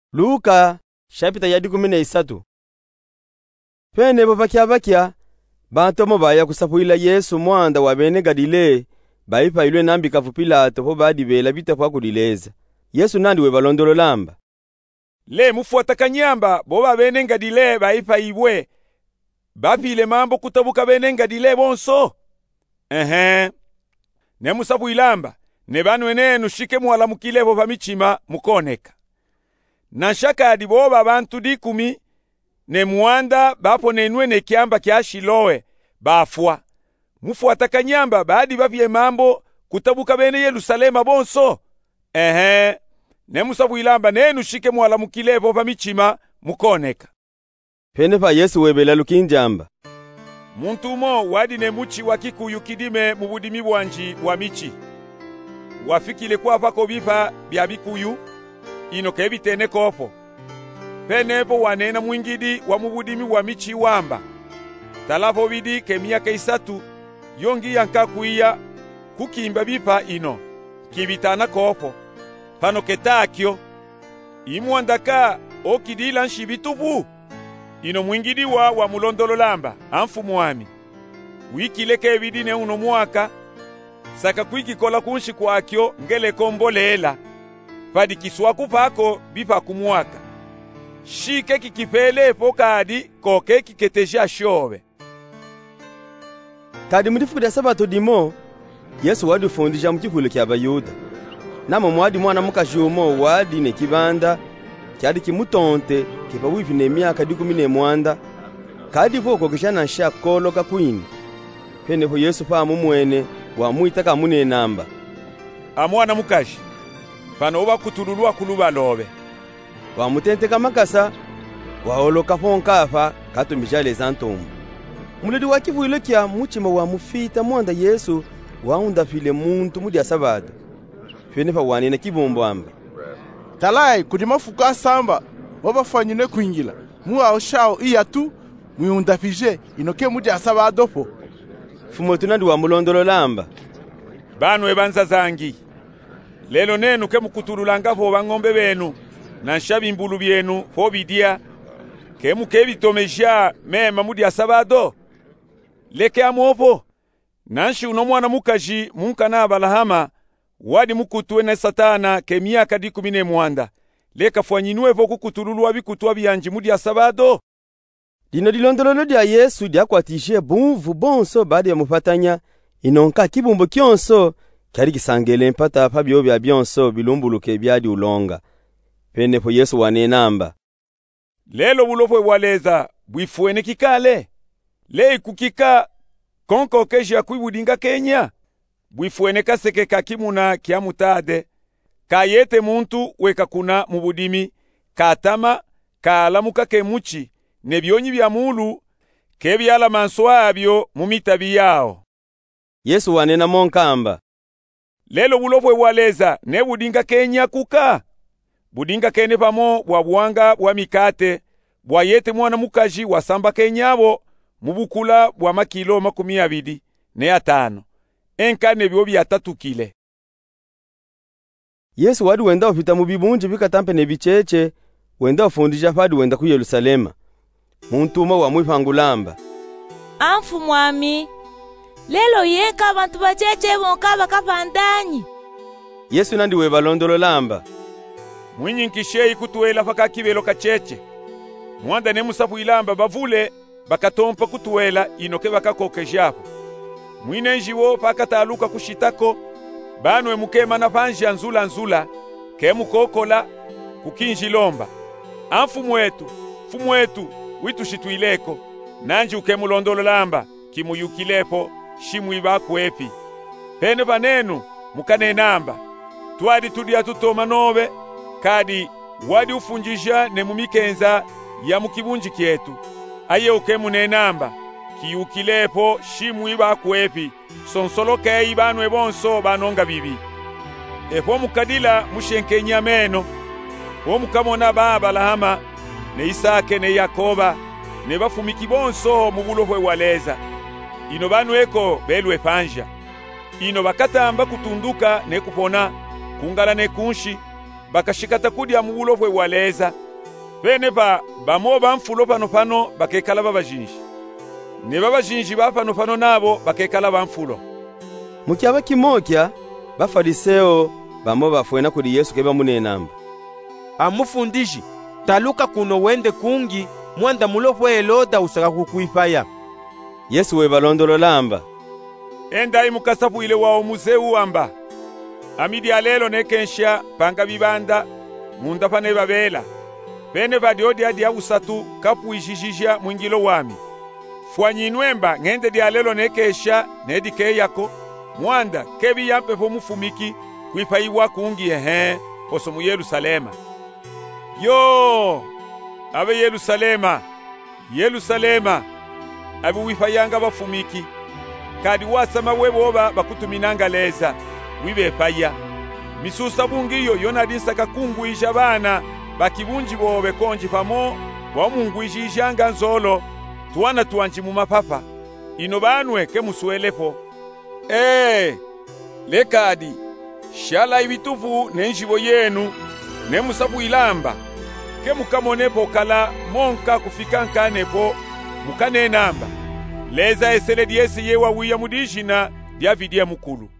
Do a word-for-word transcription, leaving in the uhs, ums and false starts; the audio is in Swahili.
Luka chapita ya kumi na isatu. Pene bo bakya bakya bantomo baya kusapuila Yesu mwanda wa bene Galile baipa ilwe nambi kafu Pilato ho badi bela bita kwa kudileza. Yesu nandi we balondolo lamba. Le mufuata kanyamba boba bene Galile baipa ibwe bapile mambo kutabuka bene Galile bonso. Ehe. Ne musapu ilamba ne banwe nenu shike mwala mukilevo bamichima mukoneka. Na shaka adiboba abantu dikumi ne muanda bapo nenwe ne kiamba kya Shiloe bafwa. Mufuata kanyamba baadi bapye mambo kutabuka bene Yerusalema bonso. Ehe. Ne musabu ilamba nenu shike mwala mukilevo bamichima mukoneka. Pene pa Yesu webela lukinjamba. Muntu mo wadi ne muchi wakikuyu kidime mubudimi bwanji wa michi. Wafikile kwa pako bipa bya bikuyu ino kebitene kopo. Penepo wanena mwingidi wa mubudimi wa michi wamba. Talapo bidi kemiaka isatu yongi yanka kuia kukimba bipa ino kibitana kopo. Pano ketakyo imuandaka okidila nshibitubu ino mwingidi wa wa mulondolo lamba anfu mwami. Wiki leke ebidi ne uno mwaka saka kwiki kola kunshi kwakyo ngele kombolela padi kiswaku pako bipa kumwaka shike kikipele pokadi koke kiketeja shobe. Kadi mudifuku da sabato dimo Yesu wadi fundisha mukikule kya Bayuda. Namo mwadi mwana mukajumo wadi ne kibanda kyadi kimutonte kipa wipi ne myaka kumi ne mwanda kadi poko kishana shakolo kakwini. Pene ho Yesu pa mumwene wa muitaka mune namba. Amwana mukaji pano oba kutululwa kuluba lobe. Wa mutente kamakasa wa oloka fonkafa katumbijale zantomu. Muledi wa kivuile kya muchima wa mufita mwanda Yesu wa unda file muntu mudi asabado. Pene pa wane na kibombo amba. Talai kudima fuka samba wabafanyine kuingila. Muwa oshao iyatu muyunda fije inoke mudi asabado po. Fumotu nandi wa mulondolo lamba. Banu ebanza zangi. Lelo nenu ke mukutululanga po bangombe benu na nshabi mbulu byenu po bidia ke mukebitomeja mema mudi asabado. Leke amopo nanshi uno mwana mukaji munkana abalahama wadi mukutwe na satana ke miaka kumi ne mwanda leka fwanyinwe vo kukutululwa bikutwa byanji mudi asabado. Dino dilondolo dia Yesu dia kwatishe bunvu bonso badi ya mufatanya inonka kibumbo kyonso kari kisangele mpata pa byo bya byonso bilumbuluke byadi ulonga. Pene po Yesu wane namba. Lelo bulofwe waleza bwifwene kikale. Le kukika konko keja kwibudinga Kenya. Bwifwene kaseke kakimuna kya mutade. Kayete muntu weka kuna mubudimi katama kaalamuka kemuchi nebyonyi bya mulu kebyala manswa abyo mumitabi yao. Yesu wanena monkamba. Lelo bulofwe waleza ne budinga Kenya kuka. Budinga kene pamo bwa buwanga bwa mikate bwa yete mwana mukaji wasamba Kenyabo mubukula bwa makilo makumi abiri ne atano. Enka nebyo byatatukile. Yesu wadi wenda ofita mubibunji bikatampe nebicheche wenda ofundisha fadi wenda ku Yerusalema. Muntuma wa mwipangulamba. Anfu mwami. Lelo yeka abantu bacheche bonka bakapandanyi. Yesu nandi we balondolo lamba. Mwinyi nkishei kutuela faka kibelo kacheche. Mwanda ne musapu ilamba bavule bakatompa kutuela inoke bakakoke japo. Mwine njiwo pakataluka kushitako banwe mukema na panja nzula nzula ke mukokola kukinji lomba. Anfu mwetu, fu mwetu witu shituileko nanji ukemulondolo lamba kimuyukilepo shimwiba kwepi. Pene banenu mukane namba twadi tudia tutoma nobe kadi wadi ufunjisha ne mumikenza ya mukibunji kyetu aye ukemu ne namba kiyukilepo shimwiba kwepi sonsoloke ibanwe bonso banonga bibi. Epo mukadila mushenkenya meno wo mukamona baba lahama ne Isake ne Yakoba ne bafumiki bonso mubulofwe waleza ino banweko belwe panja ino bakatamba kutunduka ne kupona kungala ne kunshi bakashikata kudya muulofwe waleza. Bene ba bamo bamfulo pano pano bakekala babajinji. Ne babajinji ba pano pano nabo bakekala bamfulo. Mukyaba kimokya bafariseo bamo bafwena kuli Yesu keba munenamba. Amufundiji, taluka kuno wende kungi mwanda mulofwe Heloda usaka kukuifaya. Yesu we balondololamba. Enda imukasapu ile wao muzeu amba. Amidi alelo nekensha panga bibanda munda pane babela. Bene badiodi adi ya usatu kapu ijijija mwingilo wami. Fuanyinwemba ngende di alelo nekesha nedike yako. Mwanda kebi yampe po mufumiki kuipaiwa kungi ehe poso mu Yerusalema. Yo! Abe Yerusalema! Yerusalema! Abe wifayanga bafumiki. Kadi wasama weboba bakutuminanga leza. Wibe paya. Misusa bungiyo yona dinsaka kunguisha bana. Bakibunji bobe konji pamo. Wa munguishi ishanga nzolo. Tuwana tuanchi mumapapa. Ino banwe ke musuelepo. Eh! Lekadi. Shala ibitufu nenjibo yenu. Nemusabu ilamba. Ke mukamonepo kala monka kufikanka nepo. Mukane namba. Leza esele diesi yewa wiya mudishina. Dia vidia mukulu.